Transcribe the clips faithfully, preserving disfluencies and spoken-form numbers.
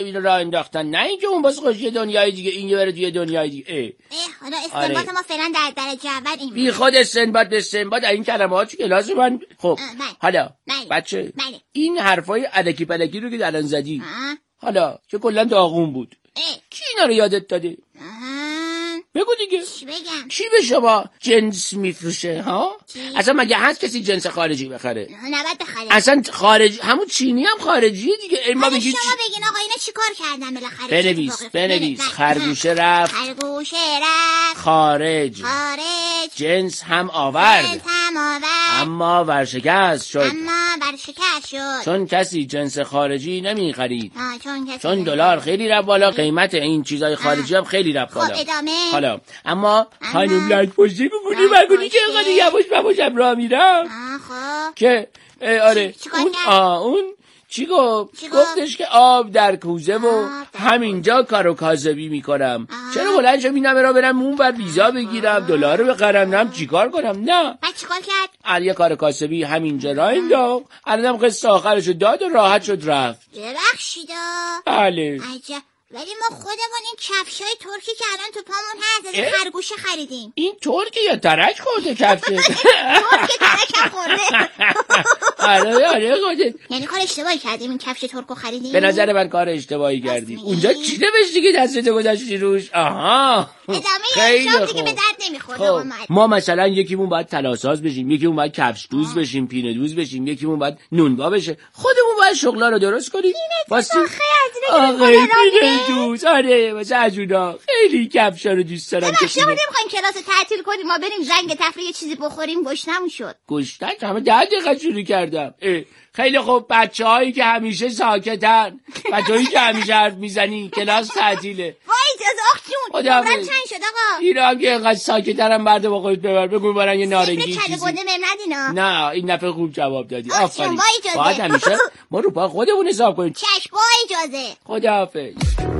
اینو راه انداختن، نه اینکه اون باز خوش یه دنیای دیگه این بره توی دنیای دیگه. اه, اه حالا استنباط آره. ما فعلا در درجه اول این بی خود استنباط به استنباط این کلمات تو کلاس من. خب بله. حالا بله. بچه بله. این حرفای الکی پلکی رو که الان زدی آه. حالا که کلا داغون بود اه. کی اینا رو یادت داده؟ آه. بگو دیگه. چی بگم؟ کی به شما جنس میفروشه ها؟ چی؟ اصلا مگه هست کسی جنس خارجی بخره؟ نباید بخره. اصلا خارجی همون چینی هم خارجیه دیگه. ما بگید شما بگین آقا اینا چیکار کردن بالاخره؟ بنویس بنویس خرگوشه رفت خرگوشه رفت خارج خارج جنس هم آورد جنس هم آورد اما ورشکست شد اما ورشکست شد چون کسی جنس خارجی نمی خرید چون کسی چون دلار خیلی رفت بالا قیمت این چیزای خارجی هم خیلی رفت بالا. خب ادامه. حالا اما خانم لک پشتی بگونی بگونی که اینقدر یواش باباشم را میرم خب که آره چی اون آه اون چی گفت؟ گفتش که آب در کوزه و همینجا کارو کاذبی میکنم. چرا بلند شم این همه را برم اون بر ویزا بگیرم دلار رو بخرم نم چیکار کنم؟ نه بعد چیکار کرد؟ علی کار کاسبی همینجا را انداخت. الانم قصه آخرشو داد و راحت شد رفت. درخشیدا. بله عجب. ولی ما خودمون این کفشای ترکی که الان تو پامون هست از خرگوشه خریدیم. این ترکی یا ترک خورده کفشه؟ ترک ترک هم خورده. آره آره خورده. یعنی کار اشتباهی کردیم این کفش ترکو خریدیم؟ به نظر من کار اشتباهی کردیم. اونجا چی نوشتی که دستت گذاشتی روش؟ آها ادامه یه دیگه به درد نمیخورد. خب. ما مثلا یکیمون باید طلاساز بشیم، یکیمون باید کفش دوز بشیم، پینه دوز بشیم، یکیمون باید نونوا بشه. خودمون باید شغلا رو درست کنیم. واسه آخه پینه دوز آره واسه عجونا خیلی کفشا رو دوست دارم. ما نمیخوایم کلاس تعطیل کنیم ما بریم زنگ تفریح یه چیزی بخوریم. گشنمون شد. گشنم همه ده دقیقه شروع کردم. خیلی خوب بچه‌هایی که همیشه ساکتن، بچه‌هایی که همیشه حرف میزنی کلاس تعطیله. وای اجازه آخ جون عمرم چند شد آقا؟ اینا هم که اینقدر ساکترم بعد با خودت ببر بگو برن یه نارنگی چیزی. فکر کده گنده ممندینا. نه این دفعه خوب جواب دادی. آفرین. باید همیشه ما رو پا خودمون حساب کنیم. چشم با اجازه. خداحافظ.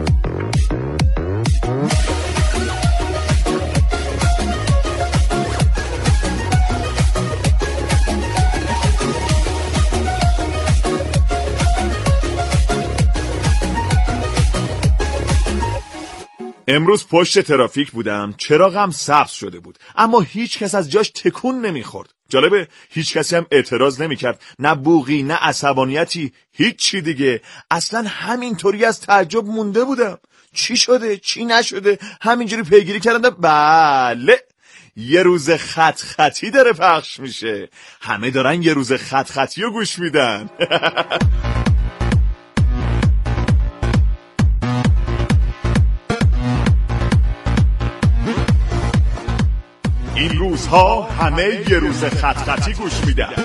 امروز پشت ترافیک بودم، چراغم سبز شده بود اما هیچ کس از جاش تکون نمیخورد. جالبه هیچ کسی هم اعتراض نمیکرد، نه بوقی نه عصبانیتی، هیچ چی دیگه. اصلا همینطوری از تعجب مونده بودم چی شده چی نشده، همینجوری پیگیری کردم. بله یه روز خط خطی داره پخش میشه، همه دارن یه روز خط خطی رو گوش میدن. این روزها همه یه روز خط خطی گوش میدن.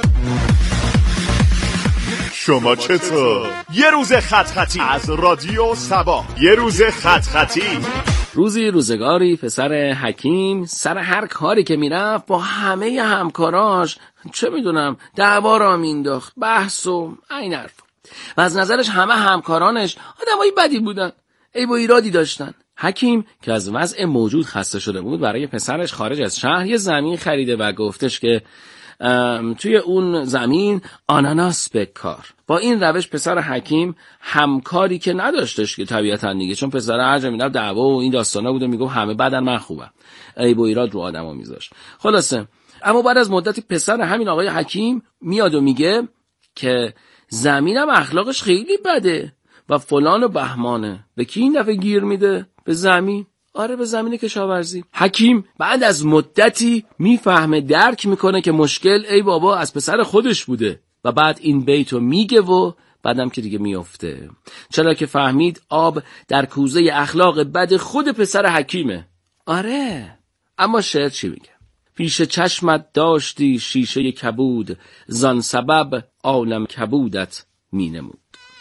شما چطور؟ یه روز خط خطی از رادیو سبا. یه روز خط خطی. روزی روزگاری پسر حکیم سر هر کاری که میرفت با همه همکاراش چه میدونم دعوا را مینداخت، بحث و این حرف. و از نظرش همه همکارانش آدمای بدی بودن، عیب و ایرادی داشتن. حکیم که از وضع موجود خسته شده بود برای پسرش خارج از شهر یه زمین خریده و گفتش که توی اون زمین آناناس بکار. با این روش پسر حکیم همکاری که نداشتش که طبیعتاً دیگه، چون پسر هر جا میرفت دعوا و این داستانا بود و میگفت همه بدن من خوبم، عیب و ایراد رو آدما میذاشت. خلاصه اما بعد از مدتی پسر همین آقای حکیم میاد و میگه که زمینم اخلاقش خیلی بده و فلان و بهمانه. به کی این دفعه گیر میده؟ به زمین. آره به زمین کشاورزی. حکیم بعد از مدتی میفهمه، درک میکنه که مشکل ای بابا از پسر خودش بوده و بعد این بیتو میگه و بعدم که دیگه میفته، چرا که فهمید آب در کوزه اخلاق بد خود پسر حکیمه. آره اما شعر چی میگه؟ پیش چشمت داشتی شیشه کبود، زان سبب عالم کبودت مینمود.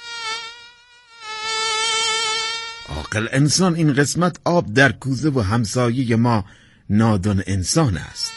عاقل انسان این قسمت آب در کوزه و همسایه ما نادان انسان است.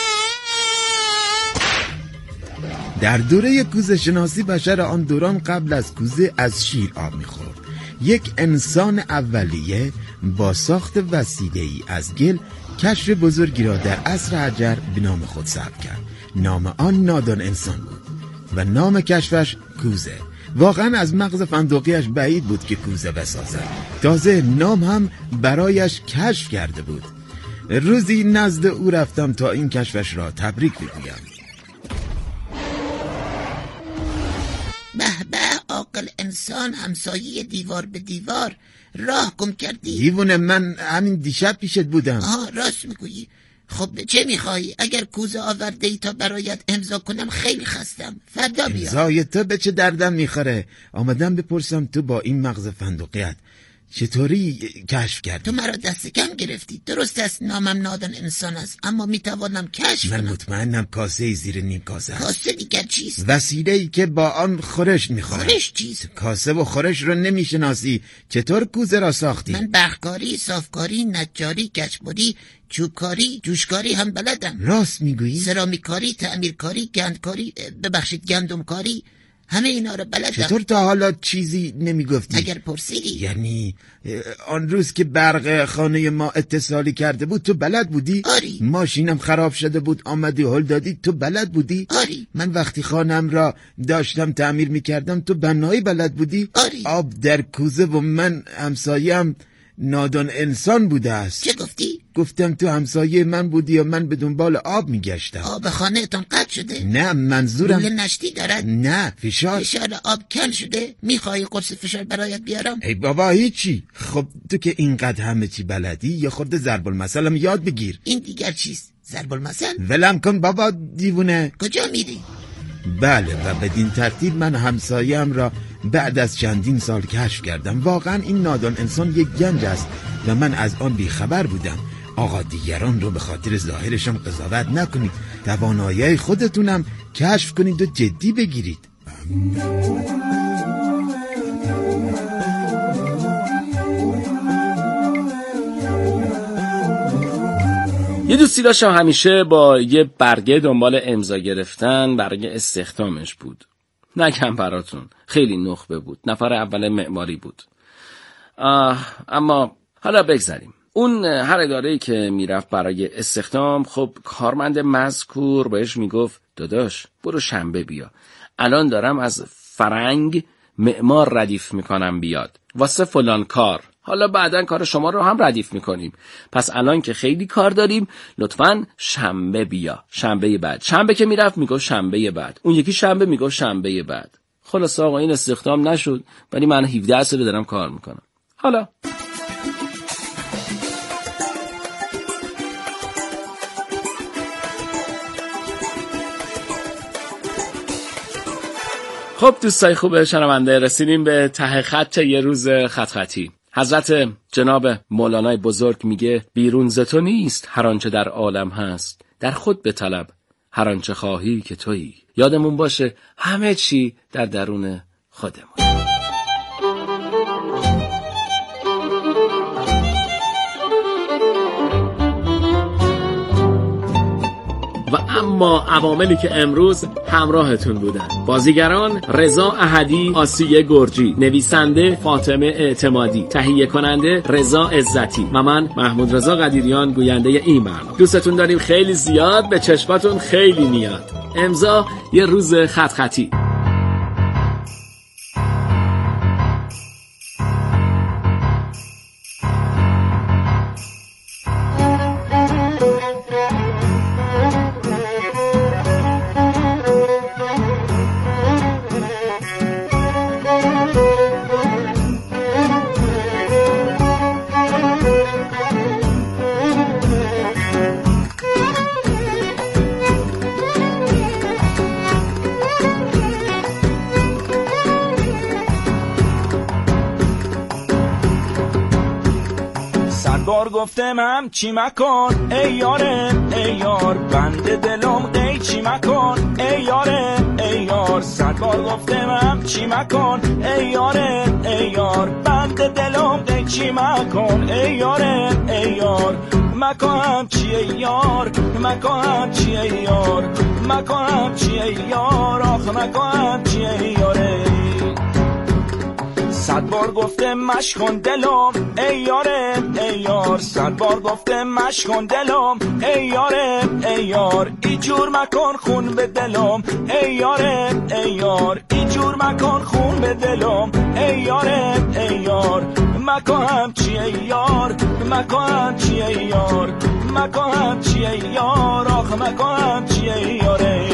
در دوره کوزه شناسی بشر آن دوران قبل از کوزه از شیر آب می‌خورد. یک انسان اولیه با ساخت وسیله‌ای از گل کشف بزرگی را در عصر حجر به نام خود ثبت کرد. نام آن نادان انسان بود و نام کشفش کوزه. واقعا از مغز فندقیش بعید بود که کوزه بسازد. تازه نام هم برایش کشف کرده بود. روزی نزد او رفتم تا این کشفش را تبریک بگویم. به به عاقل انسان، همسایه دیوار به دیوار، راه گم کردی. دیوونه، من همین دیشب پیشت بودم. آه راست میگویی. خب چه میخوایی؟ اگر کوزه آورده ای تا برایت امضا کنم خیلی خستم، فردا بیا. امضای تو به چه دردم میخوره؟ آمدم بپرسم تو با این مغز فندقیت چطوری کشف کردی؟ تو مرا دست کم گرفتی. درست است نامم نادان انسان است، اما میتوانم کشف من کنم. مطمئنم کاسه زیر نیم کاسه است. کاسه دیگر چیست؟ وسیله‌ای که با آن خورش میخورد. خورش چیست؟ کاسه و خورش رو نمیشناسی؟ چطور کوزه را ساختی؟ من برقکاری، صافکاری، نجاری، گچبری، چوبکاری، جوشکاری هم بلدم. راست میگویی؟ سرامیکاری، تعمیرکاری، گندکاری، ببخشید گندمکاری، همه اینا رو بلدم. چطور تا حالا چیزی نمیگفتی؟ اگر پرسیدی. یعنی آن روز که برق خانه ما اتصالی کرده بود تو بلد بودی؟ آری. ماشینم خراب شده بود آمدی هل دادی تو بلد بودی؟ آری. من وقتی خانم را داشتم تعمیر میکردم تو بنایی بلد بودی؟ آری. آب در کوزه و من همسایم نادان انسان بوده است. چه گفتی؟ گفتم تو همسایه من بودی و من به دنبال آب میگشتم. آب خانه تان قطع شده؟ نه منظورم لوله نشتی دارد؟ نه فشار. فشار آب کم شده؟ میخوای قرص فشار برایت بیارم؟ ای بابا هیچی. خب تو که اینقدر همه چی بلدی یا خورده ضرب المثل هم یاد بگیر. این دیگر چیست؟ ضرب المثل؟ ولم کن بابا دیوونه. کجا میری؟ بله و بدین ترتیب من همسایه‌ام را بعد از چندین سال کشف کردم. واقعا این نادان انسان یک گنج است و من از آن بیخبر بودم. آقا دیگران رو به خاطر ظاهرشان قضاوت نکنید، توانایی خودتونم کشف کنید و جدی بگیرید. یه دوستی داشتم همیشه با یه برگه دنبال امضا گرفتن برای استخدامش بود. نگم براتون خیلی نخبه بود، نفر اول معماری بود. آه اما حالا بگذاریم. اون هر اداره‌ای که میرفت برای استخدام خب کارمند مذکور بهش میگفت داداش برو شنبه بیا، الان دارم از فرنگ معمار ردیف میکنم بیاد واسه فلان کار، حالا بعداً کار شما رو هم ردیف میکنیم، پس الان که خیلی کار داریم لطفاً شنبه بیا. شنبه بعد، شنبه که میرفت میگفت شنبه بعد، اون یکی شنبه میگفت شنبه بعد. خلاص آقا این استخدام نشد، ولی من هفده سال دارم کار میکنم. حالا خب دوستای خوب شنونده، رسیدیم به ته خط یه روز خط خطی. حضرت جناب مولانای بزرگ میگه بیرون ز تو نیست هر آنچه در عالم هست، در خود بطلب هر آنچه خواهی که تویی. یادمون باشه همه چی در درون خودمون. و اما عواملی که امروز همراهتون بودن: بازیگران رضا احدی، آسیه گرجی، نویسنده فاطمه اعتمادی، تهیه کننده رضا عزتی و من محمود رضا قدیریان گوینده این برنامه. دوستتون داریم خیلی زیاد، به چشماتون خیلی میاد. امضا یه روز خط خطی. گفتم چی مکن ای یاره ای یار، بند دلم دی چی مکن ای یاره ای یار. صد بار گفتم چی مکن ای یاره ای یار، بند دلم دی چی مکن ای یاره ای یار. مکن چی ای یار، مکن چی ای یار، مکن چی ای یار، آخ مکن چی ای یاره. صد بار گفته مش کن دلم ای یاره ای یار صد بار گفته مش کن دلم ای یاره ای یار ای جور مکن خون به دلم ای یاره ای یار ای جور مکن خون به دلم ای یاره ای یار مکن هم چیه یار مکن هم چیه یار مکن هم چیه یار آخه مکن هم چیه یاره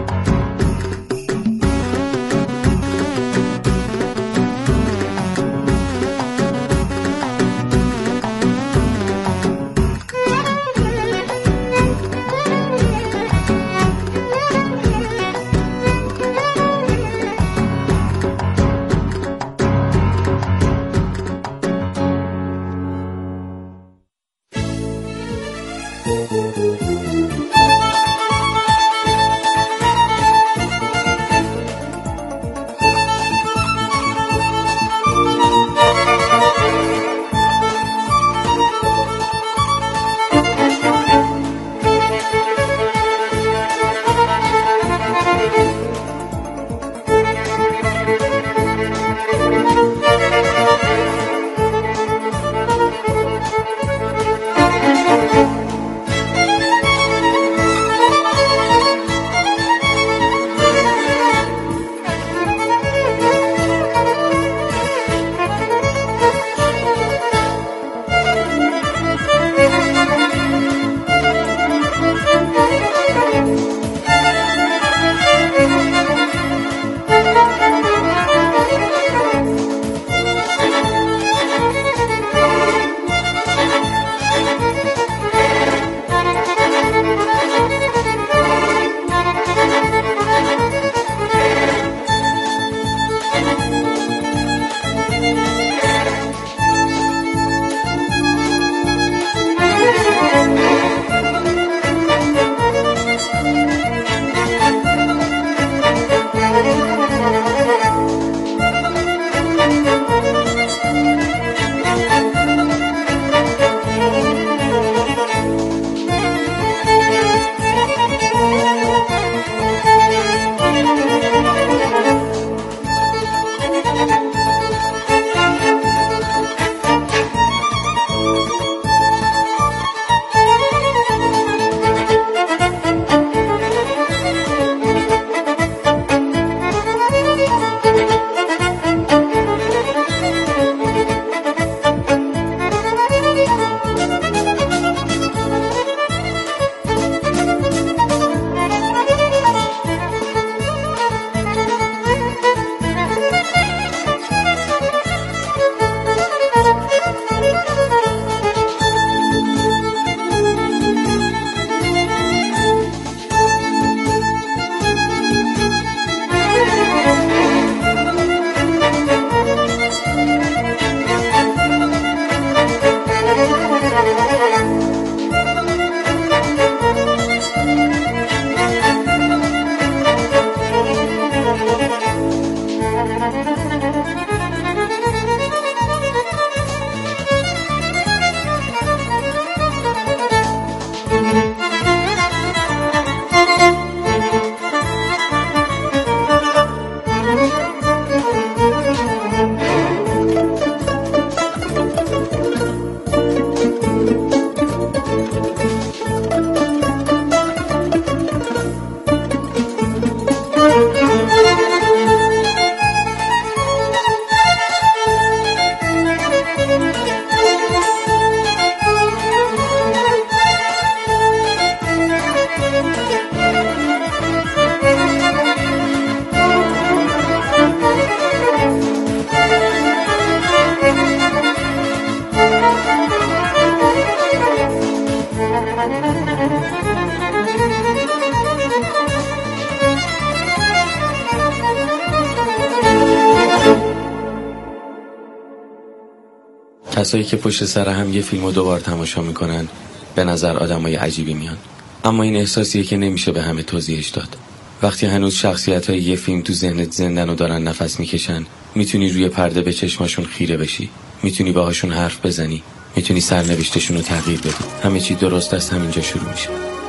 کسایی که پشت سر هم یه فیلمو دوبار تماشا میکنن به نظر آدمای عجیبی میان، اما این احساسیه که نمیشه به همه توضیحش داد. وقتی هنوز شخصیت‌های یه فیلم تو ذهنت زندن و دارن نفس میکشن، میتونی روی پرده به چشماشون خیره بشی، میتونی باهاشون حرف بزنی، میتونی سرنوشتشون رو تغییر بدی. همه چی درست از همینجا شروع میشه.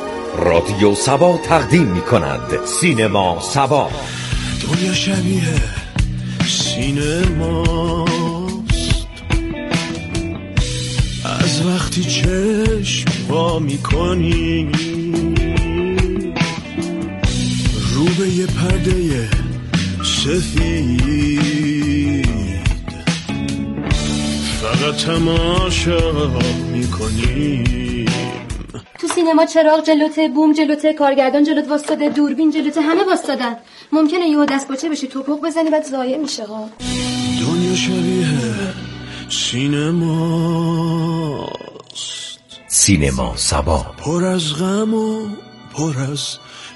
رادیو سبا تقدیم میکند سینما سبا. دنیا شبیه سینما وقتی چشم وا میکنی رو به یه پرده سفید فقط تماشا میکنی. تو سینما چراغ جلوته، بوم جلوته، کارگردان جلوت واسطاده، دوربین جلوته، همه واسطادن. ممکنه یهو دست پاچه بشی، توپق بزنی بعد ضایع میشه ها. دنیا شبیه سینماست، سینما سبا، پر از غم و پر از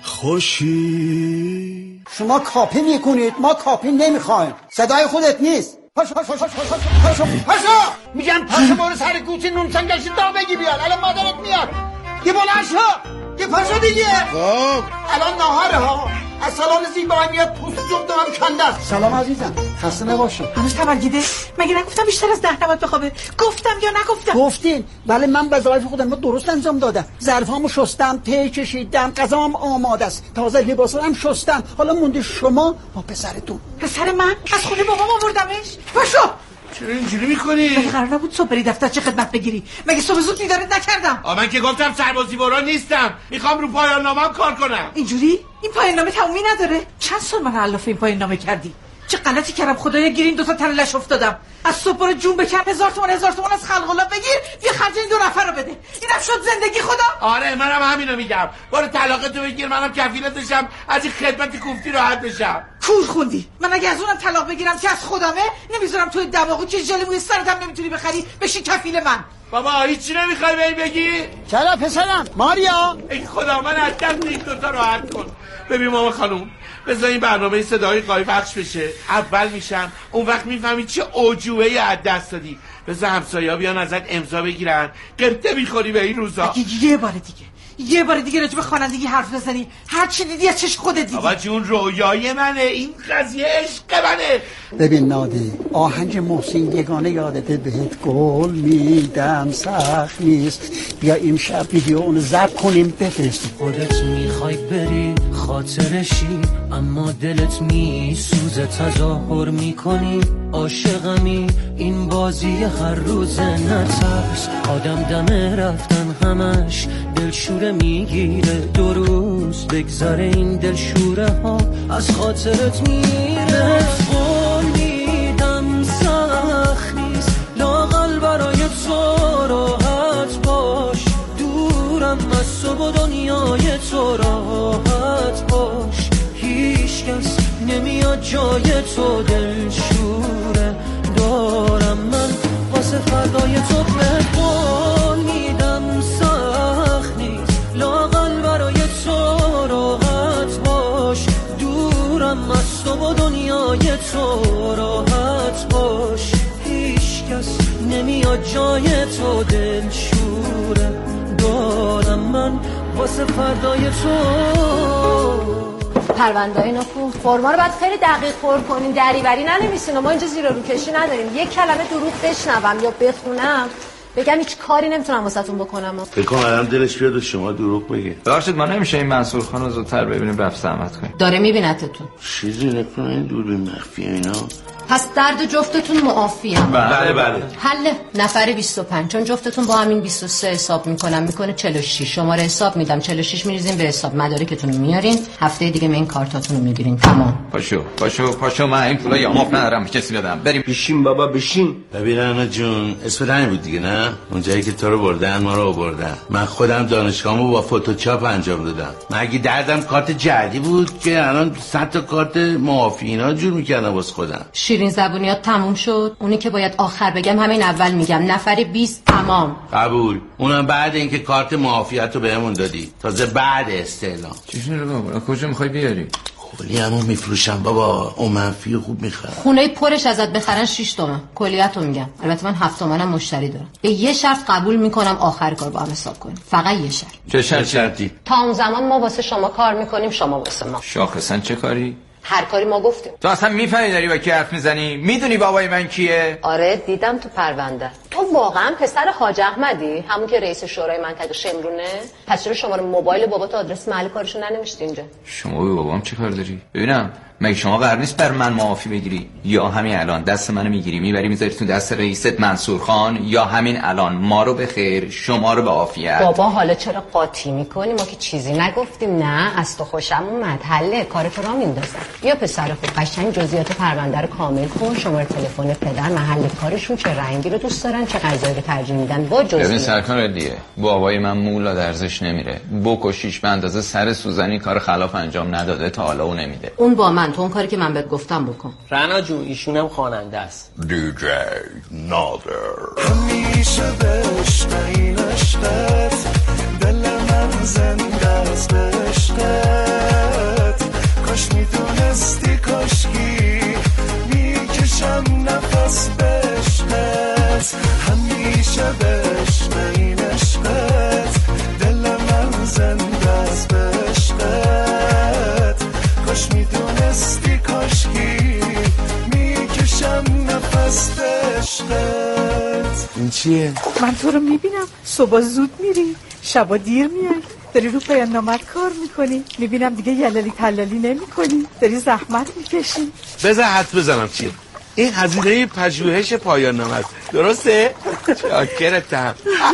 خوشی. شما کاپی میکنید، ما کاپی نمیخوایم. صدای خودت نیست. پاشو پاشو پاشو پاشو پاشو پاشو میگم پاشو برو سر کوچه نون سنگشی دا بگی بیاد. الان مادرت میاد. یه بلند شو، یه پاشو دیگه. خب الان ناهاره ها. از سالن زیبایی میاد پوست جمع دارم کنده. سلام عزیزم، خسته نباشی. هنوز تمرگیده؟ مگه نگفتم بیشتر از ده نباید بخوابه؟ گفتم یا نگفتم؟ گفتین، ولی من وظایف خودم رو درست انجام دادم. ظرفامو شستم، ته کشیدم، غذام آماده است، تازه لباسام شستم. حالا مونده شما با پسرتون. پسر من از خونه بابام آوردمش. پاشو. چرا اینجوری میکنی؟ مگه قرار نبود صبح بری دفتر چه خدمت بگیری؟ مگه صبح زود بیدارت نکردم؟ آ من که گفتم سربازی برو نیستم، میخوام رو پایان نامم کار کنم. اینجوری؟ این پایان نامه تمومی نداره؟ چند سال من الاف این پایان نامه کردی؟ چه غلطی کردم خدایا، گیر این دو تا تلش افتادم. از صبح برو جون بکن، هزار تومان هزار تومان از خلق الله بگیر، بیا خرج این دو نفر رو بده. اینم شد زندگی خدا. آره منم همینو میگم. برو طلاقتو بگیر، منم کفیلت بشم، از این خدمت کوفتی راحت بشم. کور خوندی. من اگه از اونم طلاق بگیرم که از خودمه، نمیذارم توی دماغو چه ژل موی سرت هم نمیتونی بخری، بشین کفیل من. بابا هیچی نمیخوای بهی بگی؟ چرا پسرم؟ ماریا ای خدا من از دست این دوتا راحت کن. ببین ماما خانوم، بذار این برنامه صدای قای پخش بشه، اول میشم، اون وقت میفهمی چه عجوبه‌ای از دست دادی. بذار همسایه‌ها بیان ازت امضا بگیرن، قرطه میخوری به این روزا. یه بار دیگه یه بار دیگه راجب خوانندگی حرف بزنی، هر چی دیدی از چش خودت دیدی. بابا جون رویای منه، این قضیه عشق منه. ببین نادی، آهنگ محسن یگانه یادته بهت گل میدم سخت نیست. بیا امشب ویدیو اون ضبط کنیم بفرست. خودت میخوای بری خاطرشی، اما دلت میسوزه تظاهر میکنی عاشقمی. این بازی هر روز نترس، آدم دمه رفتن همش دلشوره میگیره. دو روز بگذره این دلشوره ها از خاطرت میره. قول میدم سخت نیست، لااقل برای تو راحت باش. دورم از تو و دنیای تو راحت باش. هیچ کس نمیاد جای تو دلشوره دارم من واسه فردای تو. به قول میدم سخت نیست، لااقل برای تو راحت باش. دورم از تو و دنیای تو راحت باش. هیچ کس نمیاد جای تو دلشوره دارم من واسه فردای تو. پرونده اینا کو فرما رو باید خیلی دقیق پر کنین، دریوری ننویسین. ما اینجا زیر رو کشی نداریم. یک کلمه دروغ بشنوم یا بخونم بگم هیچ کاری نمیتونم واسهتون بکنم. فکر کنم الان دلش بیاد شما دروغ بگه. ببخشید ما نمیشه این منصور خان رو زودتر ببینیم رفت زحمت کنیم. داره میبینتتون. چیزی نکنه این دوربین مخفی اینا. پس درد جفتتون معافیه. بله بله. حله نفر بیست و پنج، چون جفتتون با همین بیست و سه حساب میکنم میکنه چهل و شش. شماره حساب میدم چهل و شش میریزین به حساب، مدارکتون رو میارین، هفته دیگه این کارتاتون رو میگیرین. تمام. پاشو پاشو پاشو، من این پولا یاماف ندارم کسی بدم. بریم. بشین بابا بشین. ببین انا جون اسم رنگ بود دیگه نه؟ اونجایی که تو رو بردن ما رو آوردن. من خودم دانشگاهمو با فتوچاپ انجام دادم. مگه دردم کارت جعلی بود که الان صد تا کارت معافی اینا جور میکردم واسه خودم. شیرین زبونیات تموم شد. اونی که باید آخر بگم همین اول میگم. نفر بیست تمام. قبول. اونم بعد اینکه کارت معافیت رو بهمون دادی، تازه بعد استعلام. چیزی رو بابا کجا میخوای بیاری؟ کلی همون میفروشم بابا، اون منفی خوب میخرم. خونه پرش ازت بخرن شش تومن. کلیت رو میگم. البته من هفت تومنم مشتری دارم. به یه شرط قبول میکنم آخر کار با هم حساب کنیم. فقط یه شرط. چه شرطی؟ تا اون زمان ما واسه شما کار میکنیم، شما واسه ما. شاخصا چه کاری؟ هر کاری ما گفتیم. تو اصلا میفهمی داری با کی حرف میزنی؟ میدونی بابای من کیه؟ آره دیدم تو پرونده. تو واقعا پسر حاج احمدی؟ همون که رئیس شورای منطقه شمرونه؟ پس چرا شماره موبایل بابا تو آدرس محل کارشون ننوشتی اینجا؟ شما به بابام چه کار داری؟ ببینم مگه شما قرار نیست بر من معافی بگیری؟ یا همین الان دست منو میگیری میبری میذاری تو دست رئیست منصور خان، یا همین الان ما رو به خیر شما رو به عافیت؟ بابا حالا چرا قاطی میکنی؟ ما که چیزی نگفتیم. نه از تو خوشم اومد، حله کارت رو میندازم. یا پسر خوب قشنگ جزئیات پرونده رو کامل کن، شماره تلفن پدر، محل کارشون، چه رنگی رو دوست دارن، چه غذایی رو ترجیح میدن با جزئیات. ببین سرکار دیگه بابای من مولا درزش نمیره، بکشیش به اندازه سر سوزنی کار خلاف انجام نداده تا حالا اون نمیده. اون با من، تو اون کاری که من بهت گفتم بکن. رنا جون ایشونم خواننده است. دیجی نادر همیشه به عشق این عشقت دل من زنده است به عشقت، کاش میدونستی کاشکی میکشم نفس به عشقت، همیشه به عشق این عشقت دل من زنده است به عشقت، کاش میدونستی کاشکی میکشم نفس به عشقت. این چیه؟ من تو رو میبینم صبح زود میری شبا دیر میای، داری رو پایان نامت کار میکنی، میبینم دیگه یلالی تلالی نمی کنی، داری زحمت میکشی. بذار حد بزنم چیه؟ این هزینه پژوهش پایان نامه است درسته؟ شاکرتم.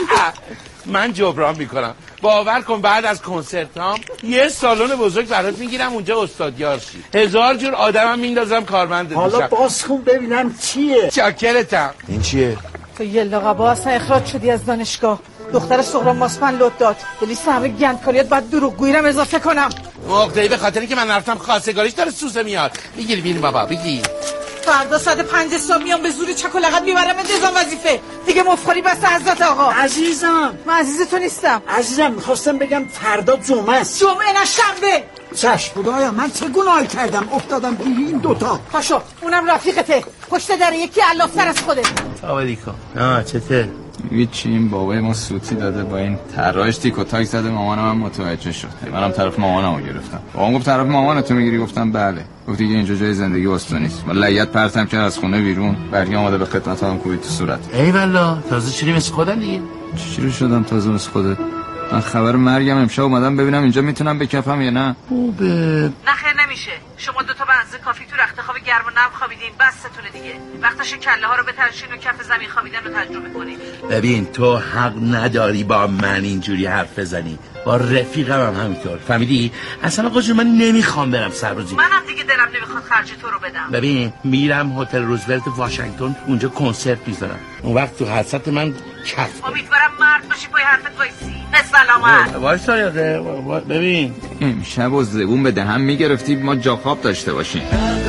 من جبران میکنم، باور کن بعد از کنسرتام یه سالن بزرگ برات میگیرم اونجا استادیار شی، هزار جور آدمم میندازم کارمند. حالا باز خون ببینم چیه. شاکرتم. این چیه؟ تو یه لقبا اصلا اخراج شدی از دانشگاه. دختر سهراب ماسپن لط داد، به لیست همه گندکاریات بعد دروغگویی رو اضافه کنم. مقدهی به خاطری که من رفتم خواستگاریش داره سوزه میاد. بگیر بین بابا بگیر. فردا ساعت پنج صبح میام به زور چک و لغت میبرم نظام وظیفه. دیگه مفخوری بس حضرت آقا. عزیزم من عزیز تو نیستم. عزیزم میخواستم بگم فردا جمعه است. جمعه نه شنبه. چشم خدایا من چه گناهی کردم افتادم توی این دوتا. پاشو اونم رفیقته پشت در یکی علافتر از خوده. سلام آه چته؟ هیچی، این بابای ما سوتی داده با این طراحش تیک و تاک زده، مامانم هم متوجه شد. منم طرف مامانمو گرفتم. بابام گفت طرف مامانتو میگیری؟ گفتم بله. گفت دیگه اینجا جای زندگی واسه نیست. من لگد پرتم کرد از خونه بیرون، برگه اومده به خدمتام کوبید تو صورت. ای والله تازه چیری مثل خودم دیگه. چی شدم تازه مثل خودت؟ من خبر مرگم امشب اومدم ببینم اینجا میتونم بکفم یا نه. خوبه. نه خیر نمیشه. شما دو تا به اندازه کافی تو رخت خواب گرم و نم خوابیدین، بستونه دیگه. وقتشه کله ها رو بترشین و کف زمین خوابیدن رو تجربه کنید. ببین تو حق نداری با من اینجوری حرف بزنی، با رفیقم هم همینطور. فهمیدی؟ اصلا آقا جون من نمیخوام برم سربازی. منم دیگه دلم نمیخواد خرج تو رو بدم. ببین میرم هتل روزولت واشنگتن، اونجا کنسرت میذارم. اون وقت تو حسرت من کف. امیدوارم مرد باشی پای حرفت وایسی. سلامت. وایسا یاده ببین امشب و زبون به دهن میگرفتی ما جا خواب داشته باشیم.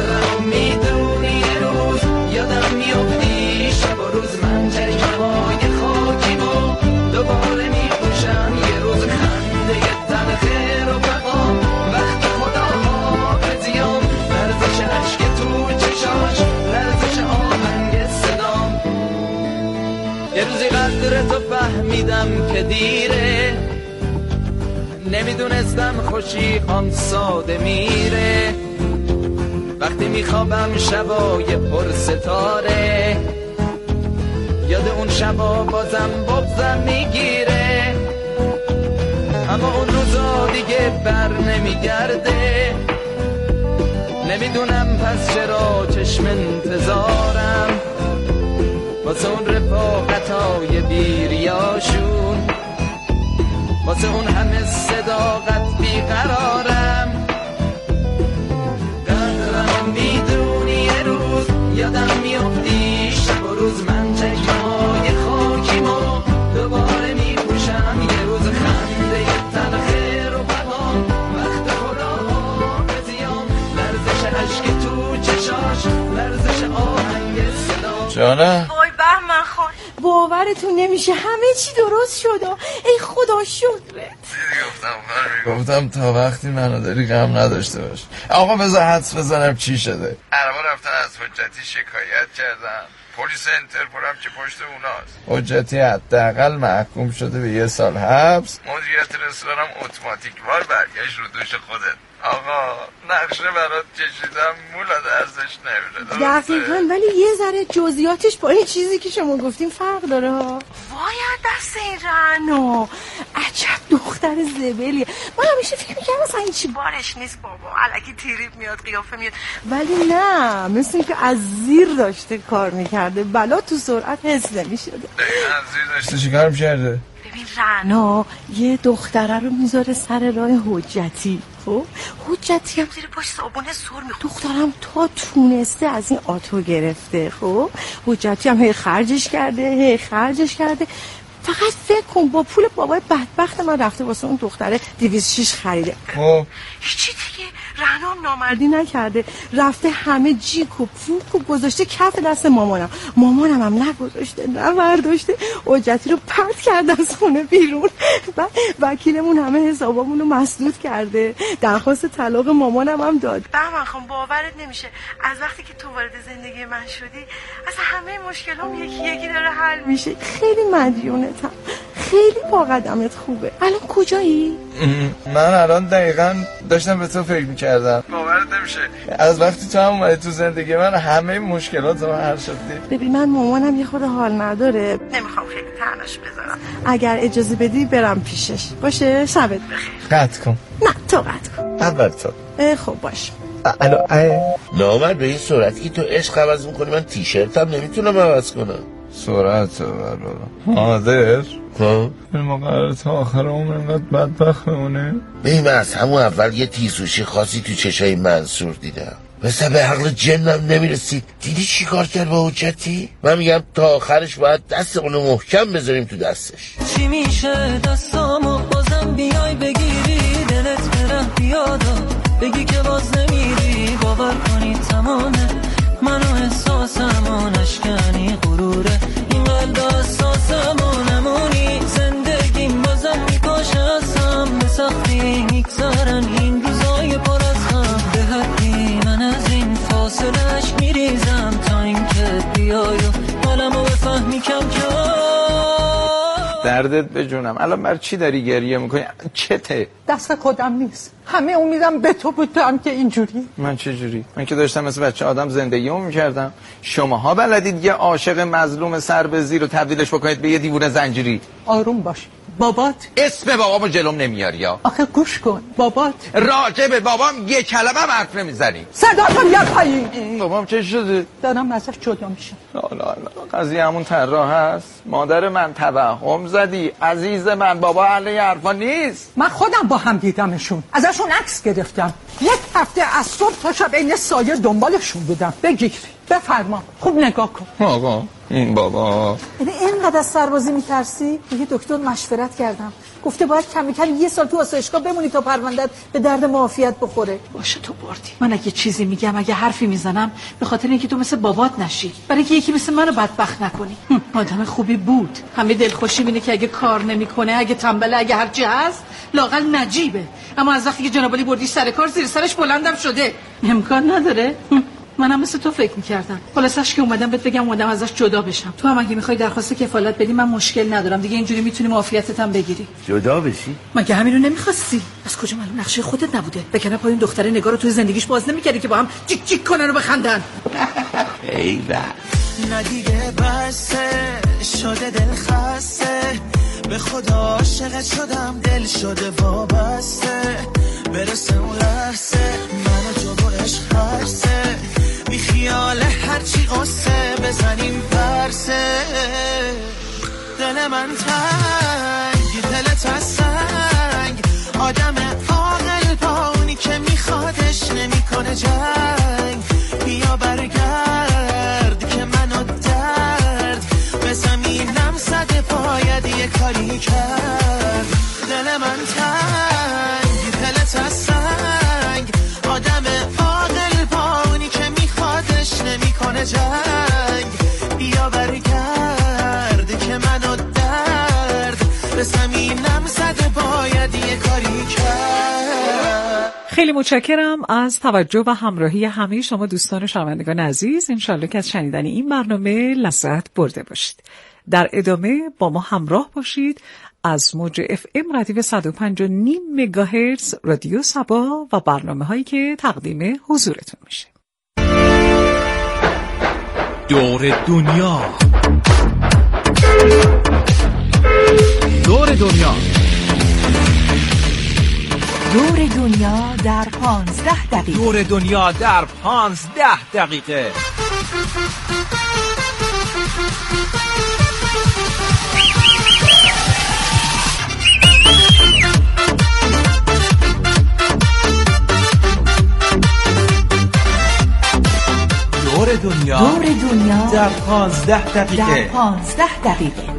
میدونی یه روز یادم میافتی شب و روز من جریمای خاکیم و دوباره میپوشم یه روز خنده یه تن خیر و بقا وقت خدا حافظیام لرزش عشق تو چشاش لرزش آهنگ صدام یه روزی قدر تو فهمیدم که دیره نمیدونستم خوشی آن ساده میره وقتی میخوابم شبای پر ستاره یاد اون شبا بازم بغضم میگیره اما اون روزا دیگه بر نمیگرده نمیدونم پس چرا چشم انتظارم واسه اون رفاقتای بیریاشون واسه اون همه صداقت بیقرارم قدرم میدونی یه روز یادم میافتی شب و روز من چشمای خاکیم و دوباره میپوشم یه روز خنده یه تن خیر و بقا وقت خدا حافظیام لرزش عشق تو چشاش لرزش آهنگ صدا جانه وای بهمن خان باورتون نمیشه همه چی درست شد ای خدا شکرت گفتم تا وقتی منو داری غم نداشته باش. آقا بذار حدس بزنم چی شده. عربا رفتن از حجتی شکایت کردن پلیس انترپول هم که پشت اوناست. حجتی حداقل محکوم شده به یه سال حبس. مدیریت رستوران اتوماتیک وار برگشت رو دوش خودت. آقا نقشه برات کشیدم مولا ارزش نمیره. دقیقاً، ولی یه ذره جزئیاتش با این چیزی که شما گفتیم فرق داره ها. وای دست این رعنو، عجب دختر زبلیه. من همیشه فکر می‌کردم مثلا این چی بارش نیست بابا، الکی تریپ میاد قیافه میاد، ولی نه، مثل اینکه از زیر داشته کار میکرده، بلا تو سرعت حس نمی‌شده. دقیقاً از زیر داشته چیکار می‌کرده؟ ببین رعنا یه دختره رو میذاره سر راه حجتی، خب حجتی هم زیر پاش صابون سر میخوره. دخترم تا تونسته از این آتو گرفته، خب حجتی هم هی خرجش کرده هی خرجش کرده. فقط فکر کن با پول بابای بدبخت من رفته واسه اون دختره دویست و شش خریده. خب هیچی دیگه، رعنا هم نامردی نکرده، رفته همه جیک و پوک و گذاشته کف دست مامانم. مامانم هم نگذاشته نه برداشته، حجتی رو پرت کرده از خونه بیرون. و وکیلمون همه حسابامون رو مسدود کرده، درخواست طلاق مامانم هم داد. بابا خانم باورت نمیشه، از وقتی که تو وارد زندگی من شدی اصلا همه مشکلام یکی یکی داره حل میشه. خیلی مدیونتم، خیلی با قدمت خوبه. الان کجایی؟ من الان دقیقاً داشتم به تو فکر میکردم. باورت نمیشه از وقتی تو هم اومدی تو زندگی من همه مشکلات رو حل شد. ببین من مامانم یه خورده حال نداره، نمیخوام خیلی تنش بذارم. اگر اجازه بدی برم پیشش، باشه؟ شبت بخیر. قطع کن. نه تو قطع کن. اول تو. خب باش. الو نامرد به این سرعتی که تو عشق عوض میکنی من تیشرتم نمیتونم عوض کنم. سرعت برو حاضر خب این مقرر تا آخر عمر اینقدر بدبخت بمونه. ببین من از همون اول یه تیزوشی خاصی تو چشای منصور دیدم، مثلا به عقل جنم نمیرسید. دیدی چی کار کرد با حجتی؟ من میگم تا آخرش باید دست اونو محکم بذاریم تو دستش. چی میشه دستامو بازم بیای بگیری، دلت بره بیادا بگی که باز نمیری، باور کنی تمامه منو احساسمو نشکنی، غروره این قلب احساسمو نمونی، زندگیم بازم میکاشه ازم به سختی میگذارن این روزای پر از غم، به حدی من از این فاصلش میریزم تا اینکه بیای و حالمو بفهمی کم کم. دردت به جونم. الان بر چی داری گریه میکنی؟ چته؟ دست خودم نیست، همه امیدم به تو بود، تو هم که اینجوری. من چه جوری؟ من که داشتم مثل بچه آدم زندگیمو میکردم. شماها بلدید یه عاشق مظلوم سر به زیر رو تبدیلش بکنید به یه دیوونه زنجیری. آروم باش. بابات اسم بابامو جلوم نمیاری یا؟ آخه گوش کن، بابات راجع به بابام یه کلمه هم حرف نمیزنی. صداتو بیار پایین. بابام چه شده؟ دارم ازش جدا میشم. لا لا لا، قضیه همون طراح هست. مادر من توهم زدی عزیز من، بابا اهل حرفا نیست. من خودم با هم دیدمشون، ازشون عکس گرفتم، یک هفته از صبح تا شب این سایه دنبالشون بودم. بگیر بفرما، خوب نگاه کن. آقا این بابا یعنی اینقدر از سربازی میترسی؟ یه دکتر مشورت کردم، گفته باید کمی کمی یه سال تو آسایشگاه بمونی تا پروندت به درد معافیت بخوره. باشه تو بردی. من اگه چیزی میگم، اگه حرفی میزنم، به خاطر اینکه تو مثل بابات نشی، برای اینکه یکی مثل منو بدبخت نکنی. آدم خوبی بود، همه دلخوشی اینه که اگه کار نمیکنه، اگه تنبله، اگه هرچی هست لااقل نجیبه. اما از وقتی که جنابالی بردیش سر کار، زیر سرش بلندم شده. امکان نداره. منم مثل تو فکر می‌کردم. خلاصش که اومدم بهت بگم اومدم ازش جدا بشم. تو هم اگه می‌خوای درخواست کفالت بدی من مشکل ندارم. دیگه اینجوری میتونی معافیتت هم بگیری. جدا بشی؟ مگه همین رو نمی‌خواستی؟ از کجا معلوم نقشه خودت نبوده؟ بکنه پای این دختره نگار رو توی زندگیش باز نمی‌کردی که با هم جیک جیک کنن و بخندن. ای بابا نه دیگه بسه شده دل خسته، به خدا عاشقت شدم دل شده وابسته، برسه اون لحظه منو تو با عشق هرسه، بی خیال هرچی قصه بزنیم پرسه، دل من تنگ دلت از سنگ، آدم عاقل پاونی که میخوادش نمیکنه جنگ، بیا برگرد که منو درد به زمینم صد باید یه کاری کرد، دل من تنگ دلت از سنگ، آدم عاقل پاونی که میخوادش نمیکنه جنگ، بیا برگرد که منو درد به زمینم زده باید یه کاری کرد. خیلی متشکرم از توجه و همراهی همه شما دوستان و شنوندگان عزیز. انشالله که از شنیدن این برنامه لذت برده باشید. در ادامه با ما همراه باشید از موج اف ام ردیف صد و پنج و نیم مگاهرتز رادیو صبا و برنامه هایی که تقدیم حضورتون میشه. دور دنیا، دور دنیا، دور دنیا در پانزده دقیقه. دور دنیا در پانزده دقیقه. دور دنیا، دور دنیا در پانزده دقیقه. در پانزده دقیقه.